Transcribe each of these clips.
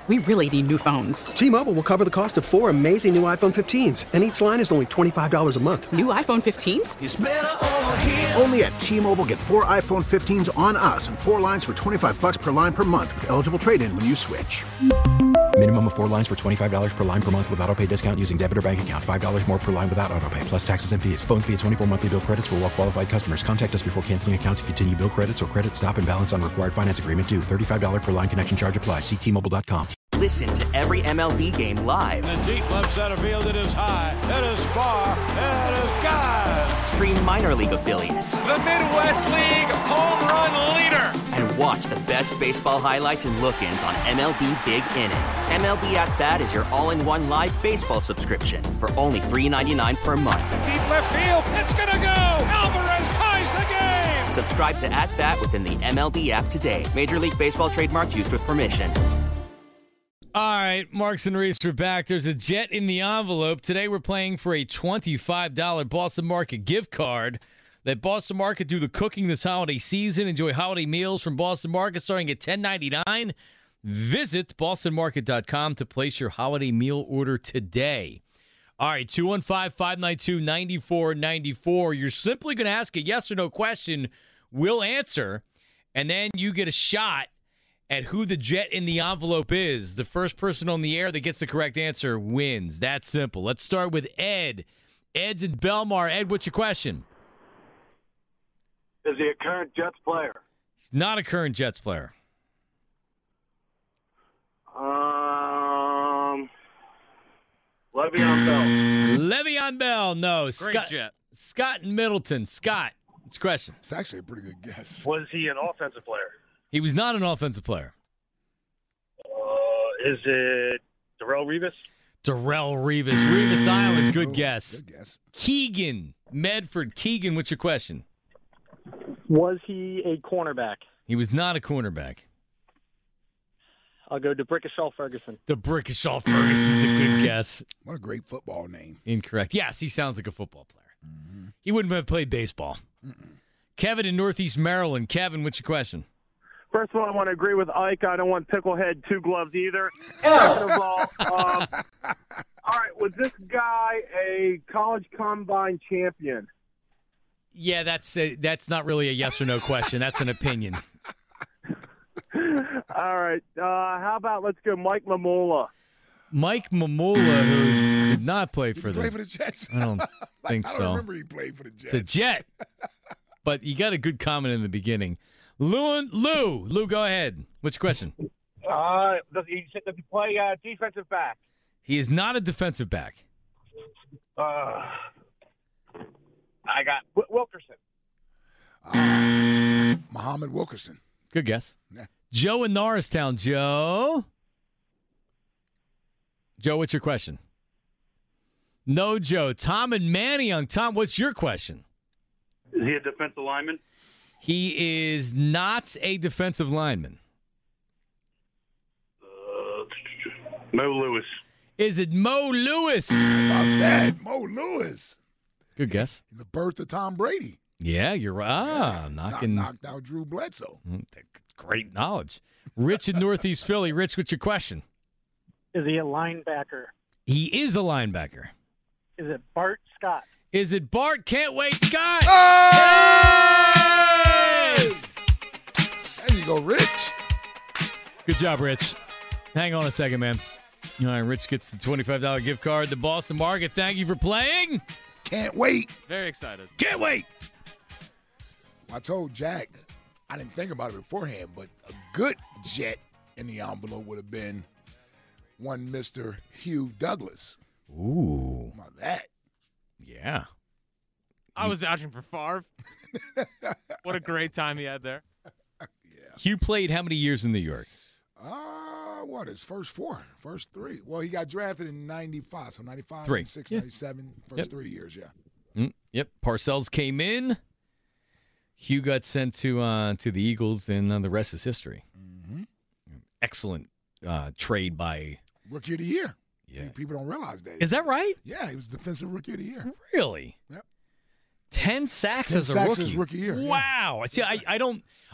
We really need new phones. T-Mobile will cover the cost of 4 amazing new iPhone 15s, and each line is only $25 a month. New iPhone 15s? It's better over here. Only at T-Mobile, get 4 iPhone 15s on us and 4 lines for $25 per line per month with eligible trade-in when you switch. Minimum of 4 lines for $25 per line per month with autopay discount using debit or bank account. $5 more per line without autopay, plus taxes and fees. Phone fee at 24 monthly bill credits for well-qualified customers. Contact us before canceling account to continue bill credits or credit stop and balance on required finance agreement due. $35 per line connection charge applies. See T-Mobile.com. Listen to every MLB game live. In the deep left center field, it is high, it is far, it is gone. Stream minor league affiliates. The Midwest League home run leader. And watch the best baseball highlights and look-ins on MLB Big Inning. MLB At Bat is your all-in-one live baseball subscription for only $3.99 per month. Deep left field, it's gonna go. Alvarez ties the game. Subscribe to At Bat within the MLB app today. Major League Baseball trademarks used with permission. All right, Marks and Reese are back. There's a jet in the envelope. Today we're playing for a $25 Boston Market gift card. Let Boston Market do the cooking this holiday season. Enjoy holiday meals from Boston Market starting at $10.99. Visit bostonmarket.com to place your holiday meal order today. All right, 215-592-9494. You're simply going to ask a yes or no question. We'll answer, and then you get a shot at who the jet in the envelope is. The first person on the air that gets the correct answer wins. That's simple. Let's start with Ed. Ed's in Belmar. Ed, what's your question? Is he a current Jets player? He's not a current Jets player. Le'Veon Bell. Le'Veon Bell, no. Great jet. Scott in Middleton. Scott, what's your question? It's actually a pretty good guess. Was he an offensive player? He was not an offensive player. Is it Darrelle Revis? Darrelle Revis. Revis Island, good guess. Good guess. Keegan, Medford. Keegan, what's your question? Was he a cornerback? He was not a cornerback. I'll go DeBrickashaw Ferguson. DeBrickashaw Ferguson's a good guess. What a great football name. Incorrect. Yes, he sounds like a football player. Mm-hmm. He wouldn't have played baseball. Mm-mm. Kevin in Northeast Maryland. Kevin, what's your question? First of all, I want to agree with Ike. I don't want Picklehead 2 gloves either. Second of all right, was this guy a college combine champion? Yeah, that's not really a yes or no question. That's an opinion. All right. How about let's go Mike Mamula. Mike Mamula, who did not play for the Jets. I don't think I so. don't remember he played for the Jets. It's a Jet. But you got a good comment in the beginning. Lou, go ahead. What's your question? Does he play defensive back? He is not a defensive back. I got Wilkerson. Muhammad Wilkerson. Good guess. Yeah. Joe in Norristown. Joe, what's your question? No, Joe. Tom and Manayunk. Tom, what's your question? Is he a defensive lineman? He is not a defensive lineman. Mo Lewis. Is it Mo Lewis? About that, Mo Lewis. Good guess. The birth of Tom Brady. Yeah, you're right. Knocked out Drew Bledsoe. Great knowledge. Rich in Northeast Philly. Rich, what's your question? Is he a linebacker? He is a linebacker. Is it Bart Scott? Is it Bart? Can't wait, Scott. Yes! There you go, Rich. Good job, Rich. Hang on a second, man. All right, Rich gets the $25 gift card to Boston Market. Thank you for playing. Can't wait. Very excited. Can't wait. I told Jack, I didn't think about it beforehand, but a good jet in the envelope would have been one Mr. Hugh Douglas. Ooh. How about that? Yeah. I was vouching for Favre. What a great time he had there. Yeah. Hugh played how many years in New York? His first three. Well, he got drafted in 95, so 95, 3. 96, Yeah. 97, first 3 years, yeah. Yep. Parcells came in. Hugh got sent to the Eagles, and the rest is history. Mm-hmm. Excellent trade by Rookie of the Year. Yeah. People don't realize that. Is that right? Yeah, he was Defensive Rookie of the Year. Really? Yep. 10 sacks 10 as a sacks rookie. as rookie year. Wow. Yeah. See, I don't.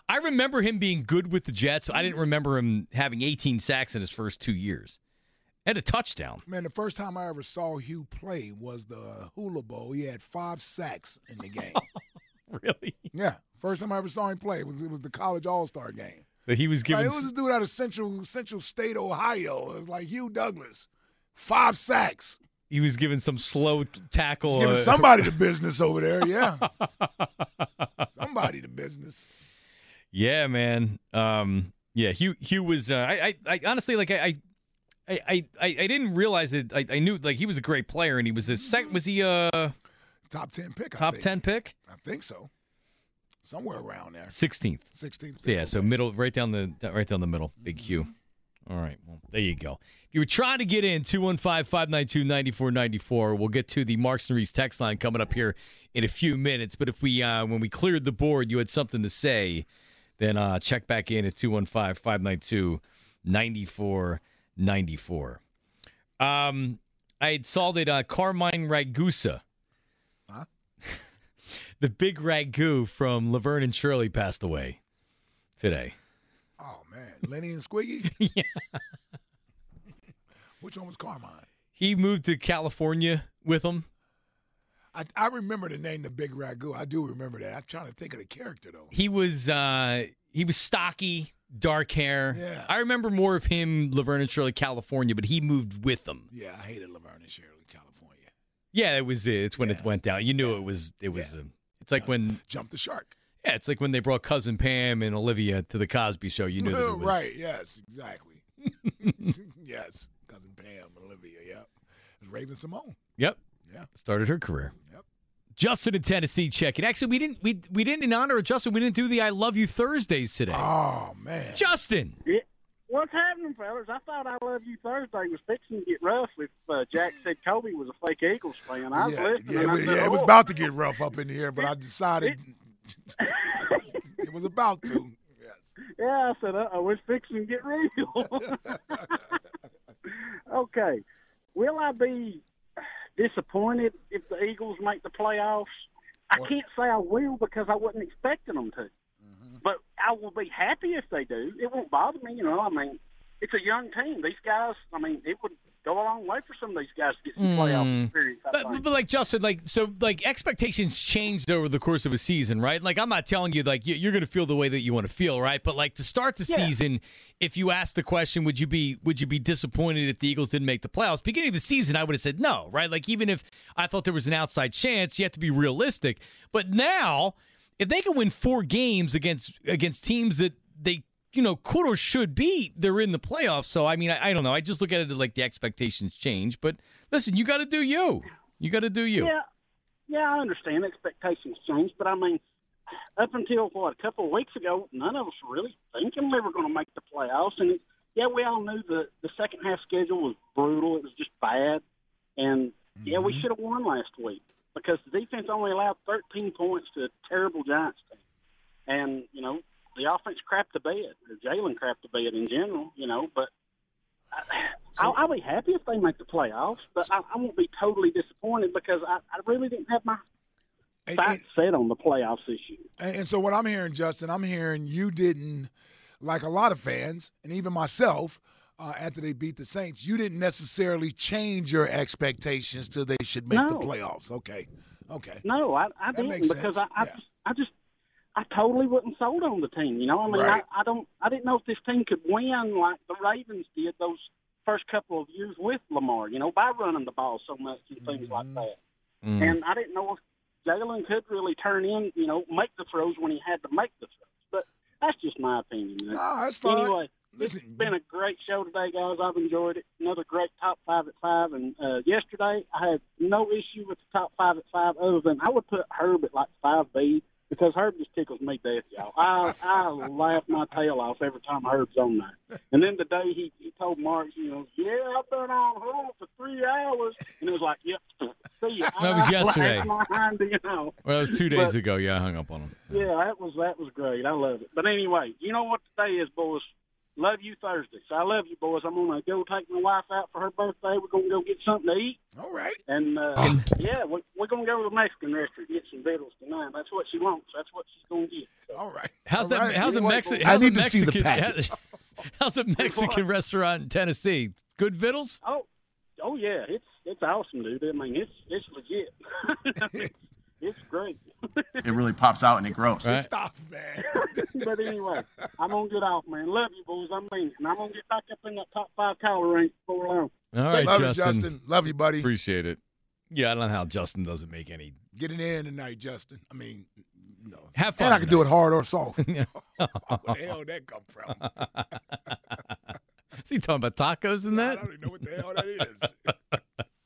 I remember him being good with the Jets. I didn't remember him having 18 sacks in his first 2 years. And a touchdown. Man, the first time I ever saw Hugh play was the Hula Bowl. He had 5 sacks in the game. Really? Yeah. First time I ever saw him play, it was the college All-Star game. So he was giving. It was this dude out of Central State, Ohio. It was like Hugh Douglas. 5 sacks. He was giving some slow tackle. He's giving somebody the business over there, yeah. Somebody the business. Yeah, man. Yeah, Hugh was. I honestly like I didn't realize that. I knew like he was a great player, and he was the second. Was he top 10 pick? Top 10 pick? I think so. Somewhere around there. 16th. 16th. So yeah, so middle, right down the middle. Big Hugh. All right, well, there you go. If you were trying to get in, 215-592-9494. We'll get to the Marks and Reese text line coming up here in a few minutes. But if we, when we cleared the board, you had something to say, then check back in at 215-592-9494. I had saw that Carmine Ragusa, the big ragu from Laverne and Shirley, passed away today. Oh, man. Lenny and Squiggy? Yeah. Which one was Carmine? He moved to California with them. I remember the name, the Big Ragu. I do remember that. I'm trying to think of the character, though. He was stocky, dark hair. Yeah. I remember more of him, Laverne and Shirley, California, but he moved with them. Yeah, I hated Laverne and Shirley, California. Yeah, it was. It's when it went down. You knew it was. It was. It's like when Jump the Shark. Yeah, it's like when they brought Cousin Pam and Olivia to the Cosby Show. You knew that it was right. Yes, exactly. Yes, Cousin Pam, Olivia. Yep. It was Raven Simone. Yep. Yeah. Started her career. Yep. Justin in Tennessee checking. Actually, we didn't in honor of Justin. We didn't do the I Love You Thursdays today. Oh man, Justin. Yeah. What's happening, fellas? I thought I Love You Thursday was fixing to get rough if Jack said Kobe was a fake Eagles fan. I was listening. It was about to get rough up in here, but I decided it was about to. Yes. Yeah, I said, it's fixing to get real. Okay. Will I be disappointed if the Eagles make the playoffs? I can't say I will because I wasn't expecting them to. But I will be happy if they do. It won't bother me, I mean, it's a young team. These guys, I mean, it would go a long way for some of these guys to get some playoff experience. But like Justin, like expectations changed over the course of a season, right? Like I'm not telling you like you're going to feel the way that you want to feel, right? But like to start the season, if you asked the question, would you be disappointed if the Eagles didn't make the playoffs? Beginning of the season, I would have said no, right? Like even if I thought there was an outside chance, you have to be realistic. But now, if they can win 4 games against teams that they could or should beat, they're in the playoffs. So, I mean, I don't know. I just look at it like the expectations change. But, listen, you got to do you. You got to do you. Yeah, I understand expectations change. But, I mean, up until, a couple of weeks ago, none of us were really thinking we were going to make the playoffs. And, we all knew the second half schedule was brutal. It was just bad. And, we should have won last week because the defense only allowed 13 points to a terrible Giants team. And, the offense crapped the bed, or Jalen crapped the bed in general, but I'll be happy if they make the playoffs, but I won't be totally disappointed because I really didn't have my sights set on the playoffs this year. And so what I'm hearing, Justin, you didn't, like a lot of fans, and even myself, after they beat the Saints, you didn't necessarily change your expectations till they should make the playoffs. Okay. No, I didn't because I totally wasn't sold on the team. I mean, right. I didn't know if this team could win like the Ravens did those first couple of years with Lamar, by running the ball so much and things like that. And I didn't know if Jalen could really turn in, make the throws when he had to make the throws. But that's just my opinion. No, that's fine. Anyway, it's been a great show today, guys. I've enjoyed it. Another great top 5 at 5. And yesterday, I had no issue with the top 5 at 5 other than I would put Herb at like 5B. Because Herb just tickles me death, y'all. I laugh my tail off every time Herb's on there. And then the day he told Mark, I've been on hold for 3 hours. And it was like, yep, see you. That was yesterday. Well, that was 2 days ago. Yeah, I hung up on him. Yeah, that was great. I love it. But anyway, you know what today is, boys? Love you Thursday. So I love you, boys. I'm going to go take my wife out for her birthday. We're going to go get something to eat. All right. And, yeah, we're going to go to the Mexican restaurant and get some victuals tonight. That's what she wants. That's what she's going to get. So. All right. How's All right. a Mexican? I need to see the package. How's a Mexican restaurant in Tennessee? Good vittles? Oh yeah, it's awesome, dude. I mean, it's legit. It's great. It really pops out and it grows. Right. Stop, man. But anyway, I'm going to get off, man. Love you, boys. I mean it. And I'm going to get back up in that top 5 calorie range before long. All right, Love Justin. you, Justin. Love you, buddy. Appreciate it. Yeah, I don't know how Justin doesn't make any. Get it in tonight, Justin. I mean, no. Have fun. And I can do it hard or soft. Yeah. Where the hell did that come from? Is he talking about tacos and that? I don't even know what the hell that is.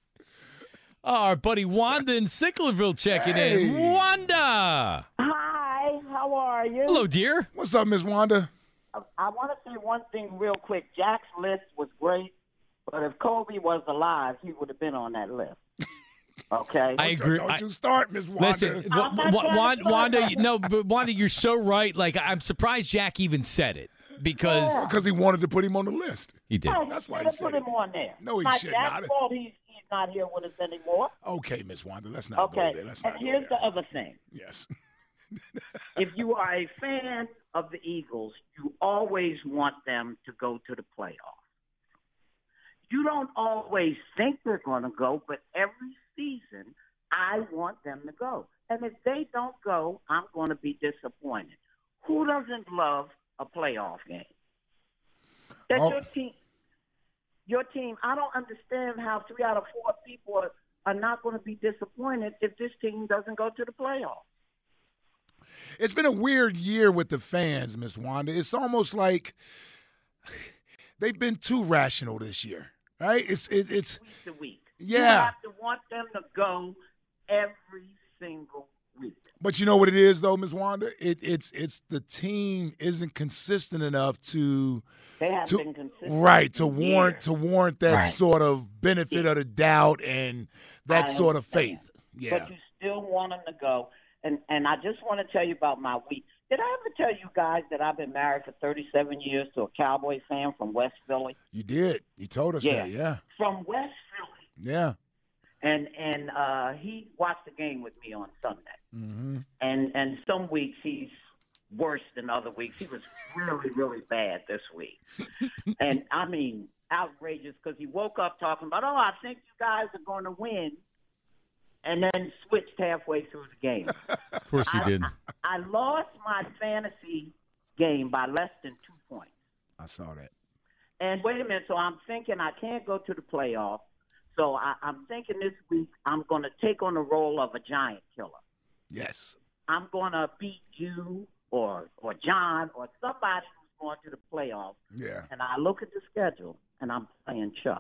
Our buddy Wanda in Sicklerville checking in. Wanda! Hi, how are you? Hello, dear. What's up, Miss Wanda? I want to say one thing real quick. Jack's list was great, but if Kobe was alive, he would have been on that list. Okay? I agree. Don't you start, Miss Wanda. Listen, Wanda, no, but Wanda, you're so right. Like, I'm surprised Jack even said it because he wanted to put him on the list. He did. That's why he said put him on there. No, he not should Jack's not. fault he's not here with us anymore. Okay, Miss Wanda, let's not go there. Let's not and go here's there. the other thing. Yes. If you are a fan of the Eagles, you always want them to go to the playoffs. You don't always think they're going to go, but every season I want them to go. And if they don't go, I'm going to be disappointed. Who doesn't love a playoff game? That's your team. I don't understand how 3 out of 4 people are not going to be disappointed if this team doesn't go to the playoffs. It's been a weird year with the fans, Miss Wanda. It's almost like they've been too rational this year, right? It's week to week. Yeah. You have to want them to go every single week. But you know what it is, though, Miss Wanda? It's the team isn't consistent enough to they have been consistent, right? To warrant that sort of benefit of the doubt and that sort of faith. Yeah. But you still want them to go. And I just want to tell you about my week. Did I ever tell you guys that I've been married for 37 years to a Cowboy fan from West Philly? You did. You told us that, yeah. From West Philly. Yeah. And he watched the game with me on Sunday. Mm-hmm. And some weeks he's worse than other weeks. He was really, really bad this week. And, I mean, outrageous because he woke up talking about, I think you guys are going to win. And then switched halfway through the game. Of course he did. I lost my fantasy game by less than 2 points. I saw that. And wait a minute, so I'm thinking I can't go to the playoffs. So I'm thinking this week I'm going to take on the role of a giant killer. Yes. I'm going to beat you or John or somebody who's going to the playoffs. Yeah. And I look at the schedule, and I'm playing Chuck.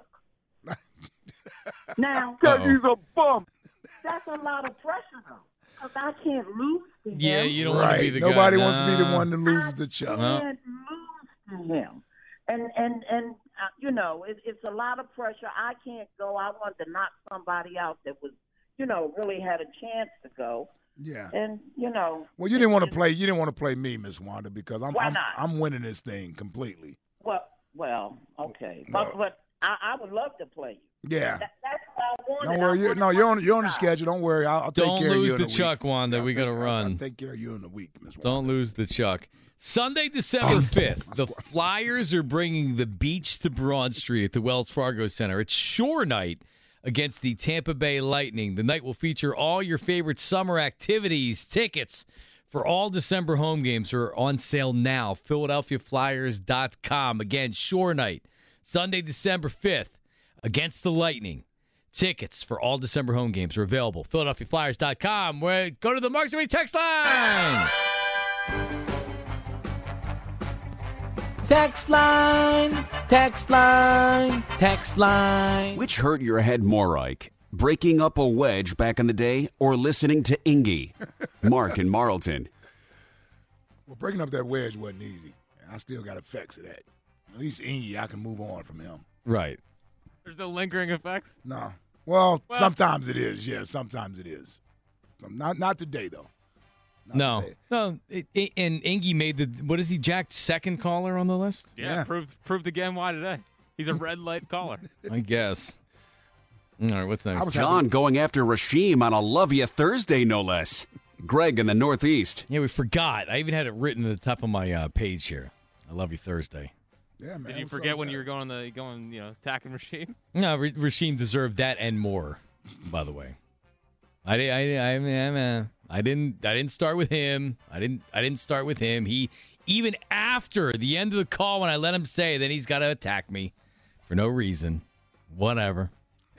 Now, because he's a bum. That's a lot of pressure, though, because I can't lose to him. Yeah, you don't want to be the Nobody guy. wants to be the one that loses to Chuck. I can't lose to him. And you know, it's a lot of pressure. I can't go. I wanted to knock somebody out that was, you know, really had a chance to go. Yeah. And, you know. Well, you didn't want to play. You didn't want to play me, Miss Wanda, because Why not? I'm winning this thing completely. Well, okay. Well, but I would love to play you. Yeah. That's what I wanted. Don't worry. You're on the schedule. Don't worry. I'll take Don't care of you lose in the a Chuck, week. Wanda. We got to run. I'll take care of you in a week, Miss Wanda. Don't lose the Chuck. Sunday, December 5th, the Flyers are bringing the beach to Broad Street at the Wells Fargo Center. It's Shore Night against the Tampa Bay Lightning. The night will feature all your favorite summer activities. Tickets for all December home games are on sale now. PhiladelphiaFlyers.com. Again, Shore Night, Sunday, December 5th against the Lightning. Tickets for all December home games are available. PhiladelphiaFlyers.com. Go to the Marks and Reed text line. Text line, text line, text line. Which hurt your head more, Ike? Breaking up a wedge back in the day or listening to Ingy? Mark in Marlton. Well, breaking up that wedge wasn't easy. I still got effects of that. At least Ingy, I can move on from him. Right. There's no lingering effects? No. Well, sometimes it is. Yeah, sometimes it is. Not today, though. No. And Ingy made what is he, Jack, second caller on the list? Yeah. Proved again why today. He's a red light caller. I guess. All right, what's next? John going after Rasheem on a Love Ya Thursday, no less. Greg in the Northeast. Yeah, we forgot. I even had it written at the top of my page here. I love you Thursday. Yeah, man. Did you forget when you were going attacking Rasheem? No, Rasheem deserved that and more, by the way. I didn't start with him. I didn't start with him. He, even after the end of the call when I let him say, then he's got to attack me for no reason. Whatever.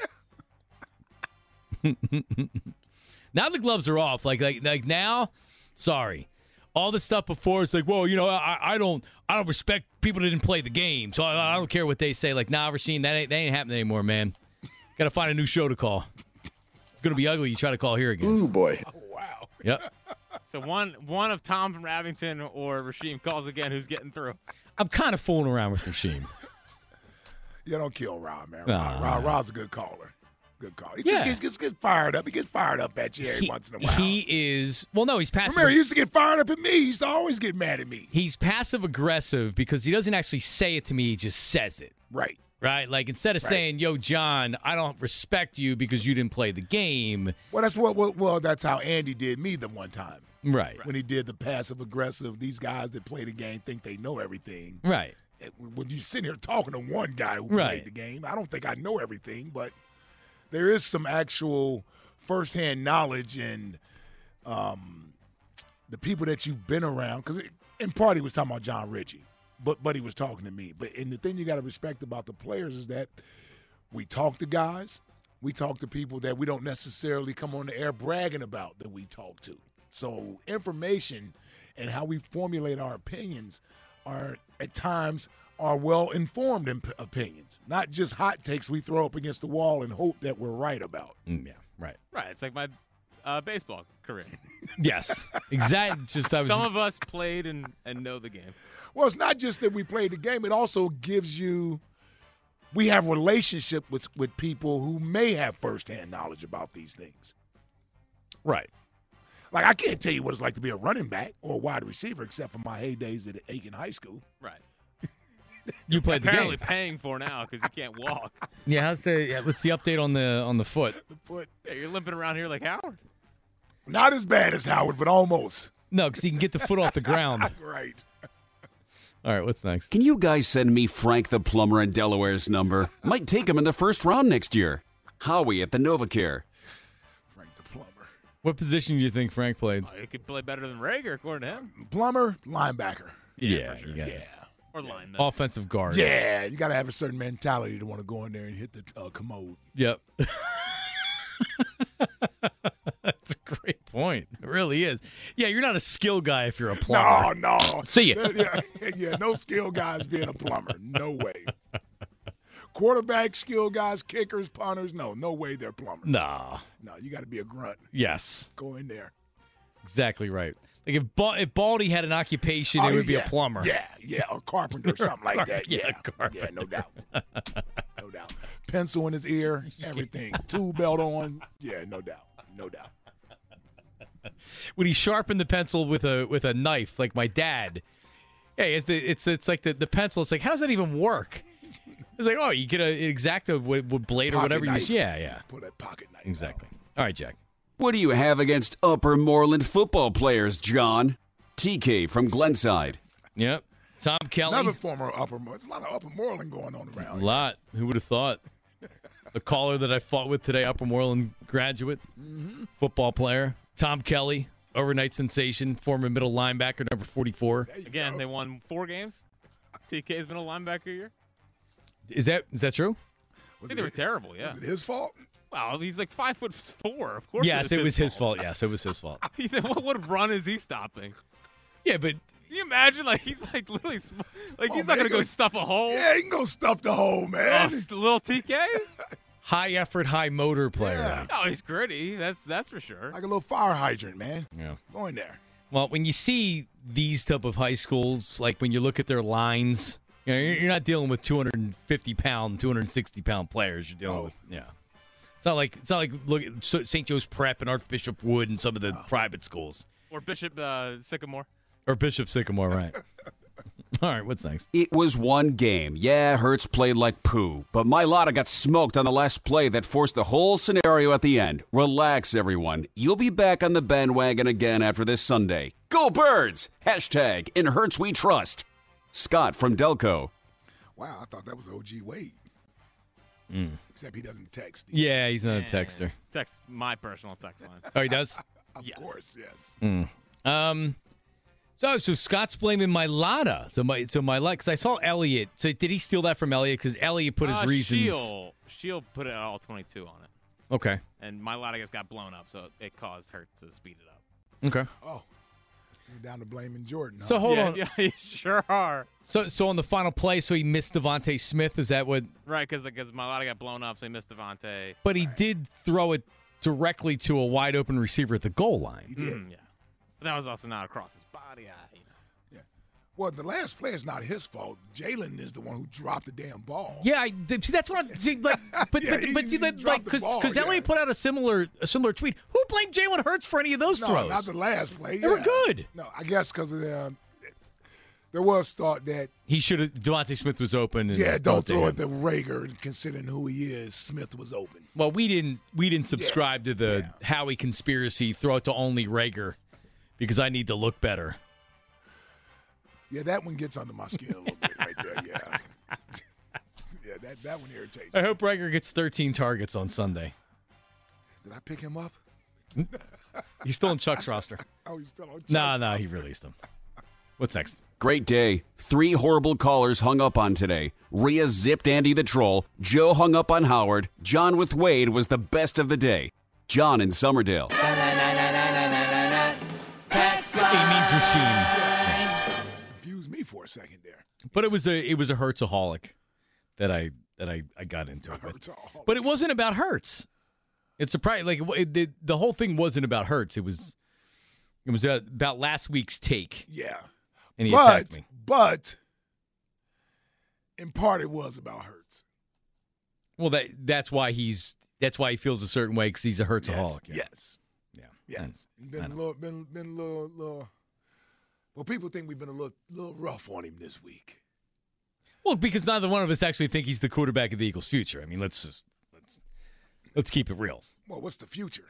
Now the gloves are off. Like now, sorry. All the stuff before, it's like, well, I don't respect people that didn't play the game, so I don't care what they say. Like, nah, Rasheem, that ain't happening anymore, man. Got to find a new show to call. It's gonna be ugly. You try to call here again. Ooh, boy. Oh, wow. Yep. So one of Tom from Abington or Rasheem calls again. Who's getting through? I'm kind of fooling around with Rasheem. Yeah, don't kill Rob, man. Rob's a good caller. Good call. He just gets fired up. He gets fired up at you every once in a while. He is. Well, no, he's passive. Remember, he used to get fired up at me. He used to always get mad at me. He's passive aggressive because he doesn't actually say it to me. He just says it. Right. Right? Like, instead of saying, yo, John, I don't respect you because you didn't play the game. Well, that's how Andy did me the one time. Right. When he did the passive aggressive, these guys that play the game think they know everything. Right. When you sit here talking to one guy who played the game, I don't think I know everything, but there is some actual firsthand knowledge and the people that you've been around. Because in part he was talking about John Ritchie, but he was talking to me. And the thing you got to respect about the players is that we talk to guys, we talk to people that we don't necessarily come on the air bragging about that we talk to. So information and how we formulate our opinions are at times are well-informed opinions, not just hot takes we throw up against the wall and hope that we're right about. Yeah, right. Right. It's like my baseball career. Yes, exactly. Some of us played and know the game. Well, it's not just that we played the game. It also gives you – we have relationship with people who may have firsthand knowledge about these things. Right. Like, I can't tell you what it's like to be a running back or a wide receiver except for my heydays at Aiken High School. Right. You played the game. Apparently paying for now because you can't walk. Yeah, what's the update on the foot? The foot. Yeah, you're limping around here like Howard. Not as bad as Howard, but almost. No, because he can get the foot off the ground. Right. All right, what's next? Can you guys send me Frank the Plumber in Delaware's number? Might take him in the first round next year. Howie at the NovaCare. Frank the Plumber. What position do you think Frank played? He could play better than Rager, according to him. Plumber, linebacker. Yeah, sure. you got it. Or lineman. Offensive guard. Yeah, you got to have a certain mentality to want to go in there and hit the commode. Yep. That's a great point. It really is. Yeah, you're not a skill guy if you're a plumber. No. See ya. Yeah, no skill guys being a plumber. No way. Quarterback skill guys, kickers, punters, no way they're plumbers. No, you got to be a grunt. Yes. Go in there. Exactly right. Like if Baldy had an occupation, it would be a plumber. Yeah, or carpenter or something like that. Yeah, carpenter. Yeah, no doubt. No doubt. Pencil in his ear, everything. Tool belt on. Yeah, no doubt. When he sharpened the pencil with a knife, like my dad, hey, it's like the pencil. It's like, how does that even work? It's like, oh, you get an X-Acto with blade pocket or whatever knife. you use. Yeah. Put a pocket knife. Exactly. All right, Jack. What do you have against Upper Moreland football players, John? TK from Glenside. Yep. Tom Kelly. Another former it's a lot of Upper Moreland going on around. A lot. Who would have thought? A caller that I fought with today, Upper Moreland graduate, football player. Tom Kelly, overnight sensation, former middle linebacker, number 44. Again, they won 4 games. TK's been a linebacker year. Is that true? I think they were terrible, yeah. Was it his fault? Wow, he's like 5'4". Of course. Yes, it was his fault. Yes, it was his fault. What run is he stopping? Yeah, but can you imagine? Like he's like literally, he's not gonna go stuff a hole. Yeah, he can go stuff the hole, man. Little TK. High effort, high motor player. Yeah. Oh, he's gritty. That's for sure. Like a little fire hydrant, man. Yeah. Go in there. Well, when you see these type of high schools, like when you look at their lines, you're not dealing with 250-pound, 260-pound players. You're dealing with It's not like look at St. Joe's Prep and Archbishop Wood and some of the private schools. Or Bishop Sycamore. Or Bishop Sycamore, right. All right, what's next? It was one game. Yeah, Hurts played like poo, but Mailata got smoked on the last play that forced the whole scenario at the end. Relax, everyone. You'll be back on the bandwagon again after this Sunday. Go Birds! Hashtag in Hurts we trust. Scott from Delco. Wow, I thought that was O.G. Wade. Except he doesn't text. Yeah, he's not a texter. Text my personal text line. Oh, he does? Of course, yes. So Scott's blaming Mailata. So Mailata, because I saw Elliott. So did he steal that from Elliott? Because Elliott put his reasons. Shield put it all 22 on it. Okay. And Mailata just got blown up, so it caused Hurts to speed it up. Okay. Oh. You're down to blaming Jordan. Huh? So hold on. Yeah, you sure are. So on the final play, so he missed Devontae Smith. Is that what? Right, because Mailata got blown up, so he missed Devontae. But he did throw it directly to a wide open receiver at the goal line. He did. Yeah. But that was also not across his body. Yeah. Well, the last play is not his fault. Jalen is the one who dropped the damn ball. Yeah, see, that's what I'm saying. Like, but because Elliott put out a similar tweet. Who blamed Jalen Hurts for any of those throws? Not the last play. They were good. No, I guess because of there was thought that he should have. Devontae Smith was open. And don't throw it to Rager, considering who he is. Smith was open. Well, we didn't subscribe to the Howie conspiracy. Throw it to only Rager because I need to look better. Yeah, that one gets under my skin a little bit right there, yeah. Yeah, that one irritates I me. hope Rager gets 13 targets on Sunday. Did I pick him up? He's still in Chuck's roster. Oh, he's still on Chuck's No, he released him. What's next? Great day. 3 horrible callers hung up on today. Rhea zipped Andy the Troll. Joe hung up on Howard. John with Wade was the best of the day. John in Summerdale. Amy's machine. Confused me for a second there. But it was a Hurtsaholic that I got into it. But it wasn't about Hurts. It's surprising. Like the whole thing wasn't about Hurts. It was about last week's take. Yeah. And he attacked me. But in part it was about Hurts. Well, that's why he feels a certain way because he's a Hurtsaholic. Yes. Yeah. Yes. Been a little. Well, people think we've been a little rough on him this week. Well, because neither one of us actually think he's the quarterback of the Eagles' future. I mean, let's keep it real. Well, what's the future?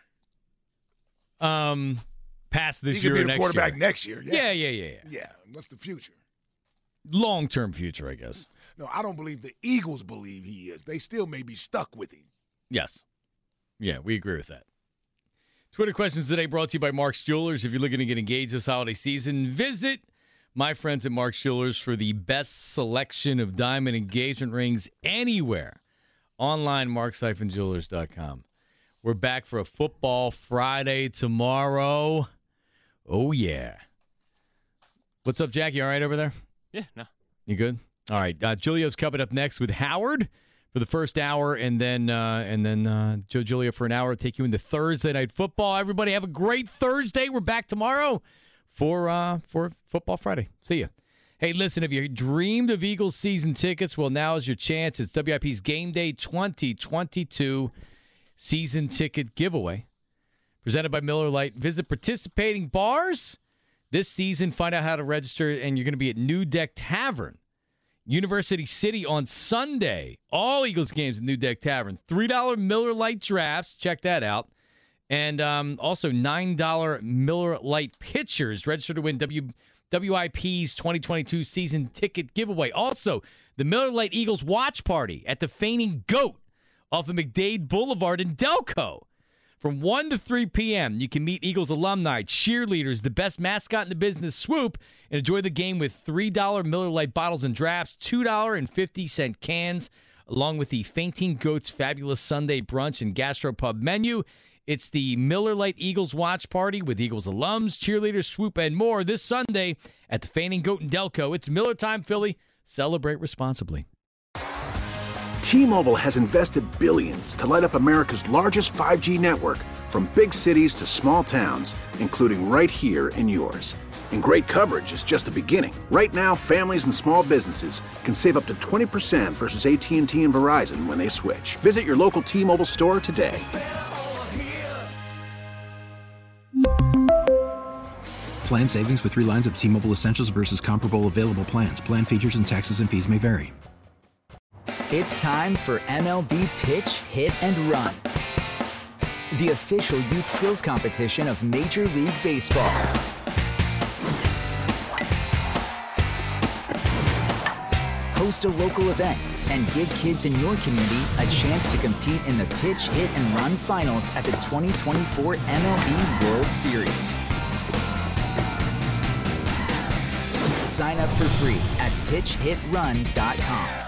Past this he year could or be the next quarterback year. next year. Yeah. Yeah. What's the future? Long-term future, I guess. No, I don't believe the Eagles believe he is. They still may be stuck with him. Yes. Yeah, we agree with that. Twitter questions today brought to you by Mark's Jewelers. If you're looking to get engaged this holiday season, visit my friends at Mark's Jewelers for the best selection of diamond engagement rings anywhere. Online, marks-jewelers.com. We're back for a Football Friday tomorrow. Oh, yeah. What's up, Jackie? All right over there? Yeah, no. You good? All right. Giulio's coming up next with Howard for the first hour, and then Joe Giglio for an hour to take you into Thursday Night Football. Everybody have a great Thursday. We're back tomorrow for Football Friday. See ya. Hey, listen, if you dreamed of Eagles season tickets, well, now is your chance. It's WIP's Game Day 2022 season ticket giveaway presented by Miller Lite. Visit participating bars this season. Find out how to register, and you're going to be at New Deck Tavern, University City on Sunday. All Eagles games at New Deck Tavern. $3 Miller Lite drafts. Check that out. And also $9 Miller Lite pitchers. Register to win WIP's 2022 season ticket giveaway. Also, the Miller Lite Eagles watch party at the Fainting Goat off of McDade Boulevard in Delco. From 1 to 3 p.m., you can meet Eagles alumni, cheerleaders, the best mascot in the business, Swoop, and enjoy the game with $3 Miller Lite bottles and drafts, $2.50 cans, along with the Fainting Goat's fabulous Sunday brunch and gastropub menu. It's the Miller Lite Eagles watch party with Eagles alums, cheerleaders, Swoop, and more this Sunday at the Fainting Goat in Delco. It's Miller Time, Philly. Celebrate responsibly. T-Mobile has invested billions to light up America's largest 5G network, from big cities to small towns, including right here in yours. And great coverage is just the beginning. Right now, families and small businesses can save up to 20% versus AT&T and Verizon when they switch. Visit your local T-Mobile store today. Plan savings with 3 lines of T-Mobile Essentials versus comparable available plans. Plan features and taxes and fees may vary. It's time for MLB Pitch, Hit, and Run, the official youth skills competition of Major League Baseball. Host a local event and give kids in your community a chance to compete in the Pitch, Hit, and Run finals at the 2024 MLB World Series. Sign up for free at pitchhitrun.com.